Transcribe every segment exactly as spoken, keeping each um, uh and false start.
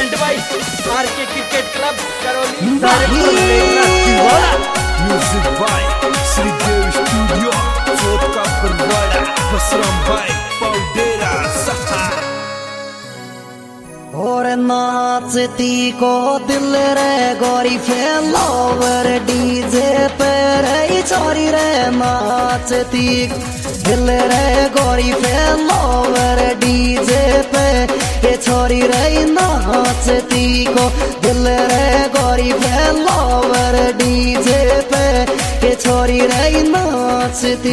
Present by RK cricket club Karauli. Music by Shridev studio चौथ का परवाड़ा बसराम भाई पाउडेरा सखा। और नाचती को दिल रे गोरी फेलोवर डीजे पे रे छोरी रे नाचती दिल रे गोरी फेलोवर डीजे पे ये छोरी रे नाचती को दिल रे गोरी फेलोवर डीजे पे ये छोरी रे नाचती।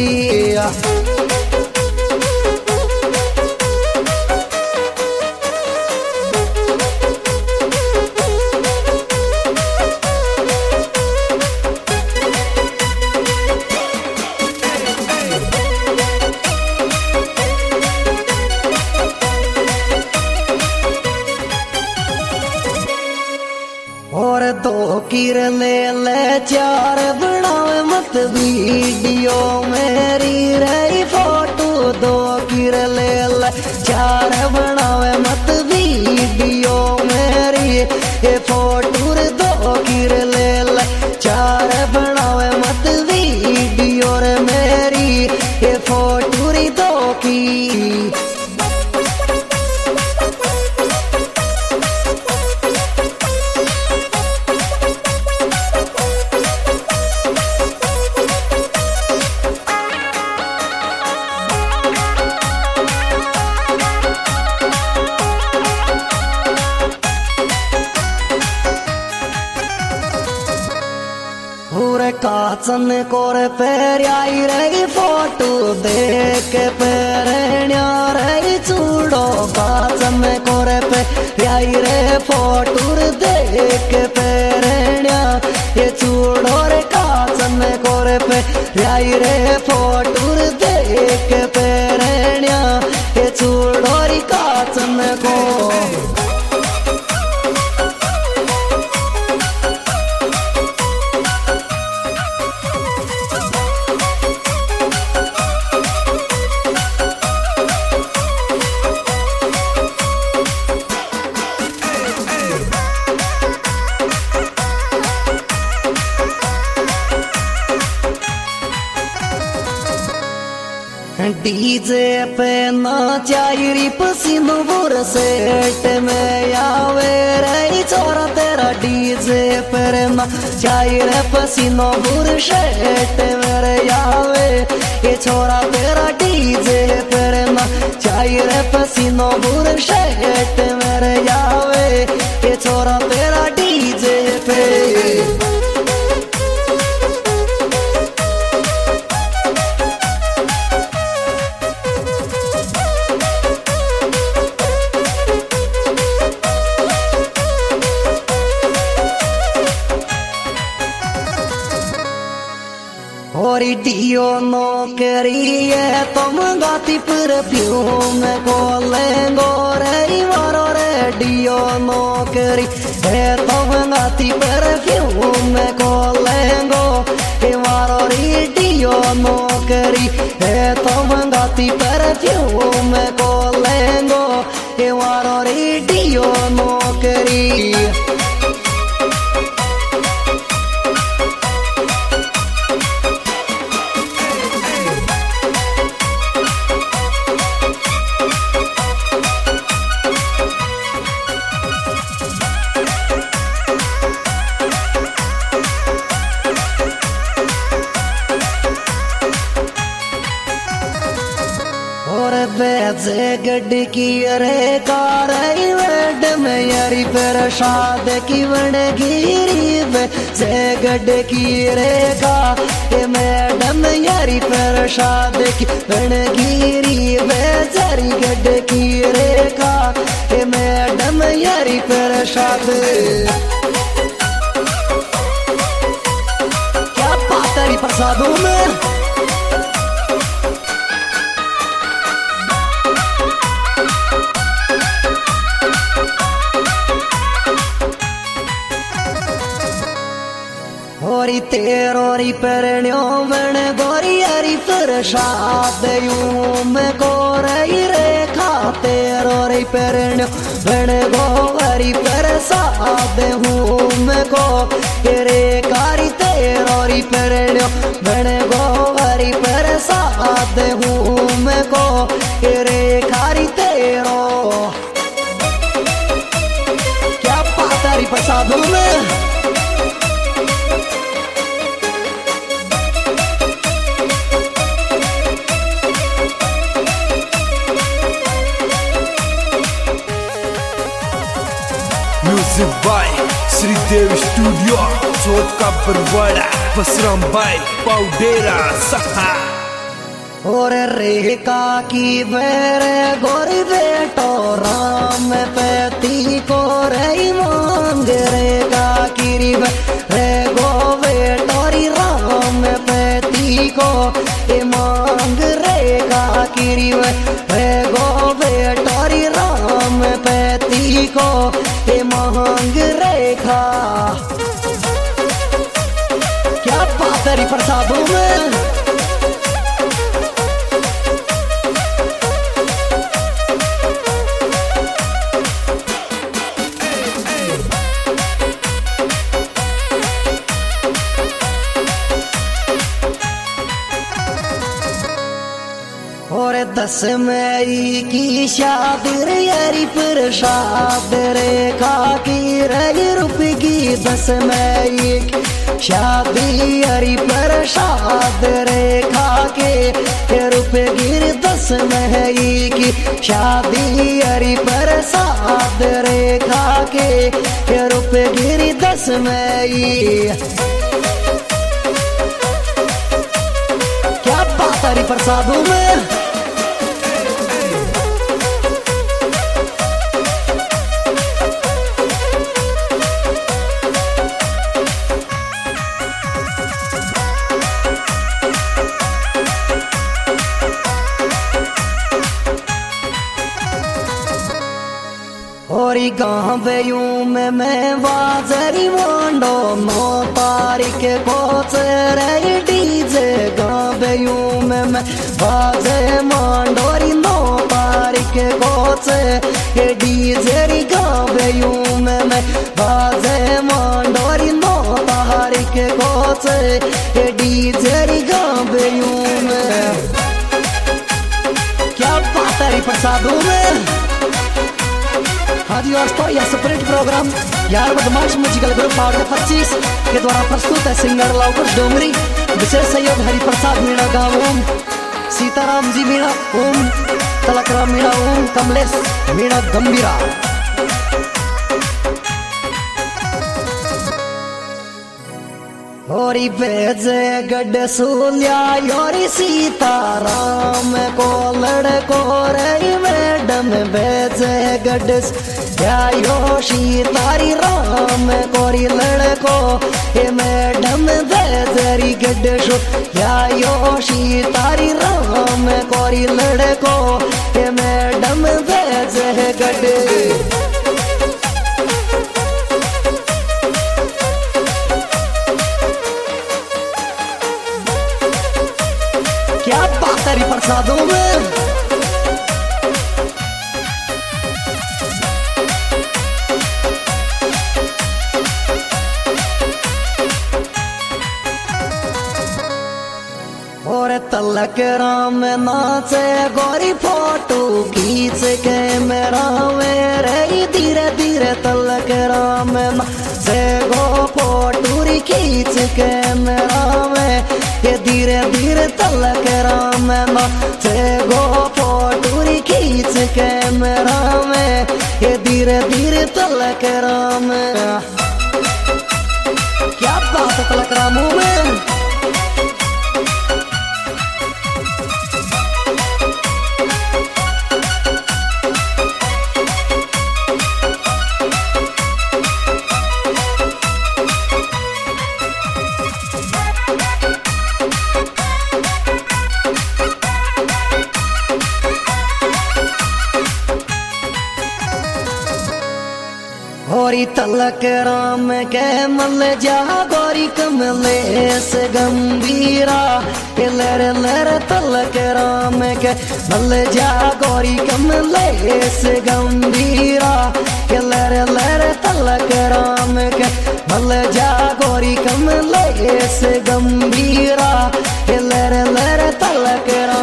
और दो किर ले ले चार बनावे मत वीडियो मेरी रही फोटो दो किर ले ले चार बनावे मत वीडियो मेरी ये फोटो दो किर ले ले चार बनावे मत वीडियो रे मेरी ये फोटो दो की। काचन कोर पैर आई रही फोटो देख पैरण्या रही चूड़ो काचन कोर पैर आई रे फोटो देख पैरण्या ये चूड़ो रे काचन कोर पैर आई रे फोटो देख पैरण्या ये चूड़ो रे काचन को। डीजे पे नाचाई पसीनो बुर सेट में आवे रे छोरा तेरा डीजे पर नाचाई रे पसीनो बुर सेट में आवे ये छोरा तेरा डीजे पर नाचाई रे पसीनो बुर सेट में आवे ये छोरा तेरा डीजे पे। और डियो नौकरी है तुम गाती परफ्यूम को लेंगो रे मारो रे डियो नौकरी है तुम गाती परफ्यूम को लेंगो हे मारो रे डियो नौकरी है तुम गाती परफ्यूम को लेंगो हे मारो रे डियो नौकरी। वैसे गड्ढ की रे कार वेड में यारी पर शाद की बन गिरी वैसे गड्ढ की रे कार मैडम यारी पर शाद की बन गिरी वैसारी गड्ढ की रे कार मैडम यारी पर शाद। क्या बात है प्रसादों में गोरी तेरोरी परण्यो बन गोरी हरी प्रसाद यूं में गोरई रेखा तेरोरी परण्यो बन गोरी पर प्रसाद हूँ मैं को रे कारी तेरोरी परण्यो बन गोवरी प्रसाद हूँ मैं को रे कारी तेरो क्या पातारी प्रसाद हूँ मैं Music by Sridev Studio, Chot ka Barwada, Basram by Paudera Saha. और रेखा की बेरे गोरी बेटो राम पैती को रे मांग रेखा की रे गो बेटोरी राम पैती को ए मांग रेखा की रे गो बेटोरी राम पैती को ए मांग रेखा क्या पातरी प्रसादों में और दस मई की शादी यारी प्रसाद रेखा की रही रुपये की दस मई की शादी यारी प्रसाद रेखा के रुपये गिर दस मई की शादी यारी प्रसाद रेखा के रुपये गिर दस मई क्या बात है प्रसादों में और गाँव यूं में मैं बाजरी मोंडो नौ तारीख को रे डीजे गाँव यूं में मैं बाजे मांडोरी नौ तारीख को डीजे गाँव यूं में मैं बाजे मांडोरी नौ तारीख को डीजे गाँव यूं में क्या बात है प्रसादों में दोस्तों यह सुपरहिट प्रोग्राम यार बदमाश म्यूजिकल ग्रुप पावर पच्चीस के द्वारा प्रस्तुत है सिंगर लवकुश डोंगरी विशेष सहयोग हरिप्रसाद मीणा गाँव ओम सीताराम जी मीणा ओम तलकराम मीणा ओम कमलेश मीणा गंभीरा होरी बेजे गड सूल्या योरी सीताराम को लड़को रे मैडम बेजे गड या योशी तारी राम कोरी लड़को हे मैडम बेजरी गड शो या योशी तारी राम कोरी लड़को हे मैडम बेजे गड क्या बात है प्रसादों में और तलक राम नाचे गोरी फोटो खींच के मेरा मेरे धीरे धीरे तलक राम नाचे गो फोटो खींच के मेरा में ये धीरे धीरे तलक राम नाचे गो फोटो खींच के मेरा में ये धीरे धीरे तलक राम क्या बात है तलक रामों में गोरी तलक राम के मल जा गोरी कमलेश गंभीरा लर लर तलक राम के मल जा गोरी कमलेश गंभीरा लर लर तलक राम के भल जा गोरी कमलेश गंभीरा लर लर तलक राम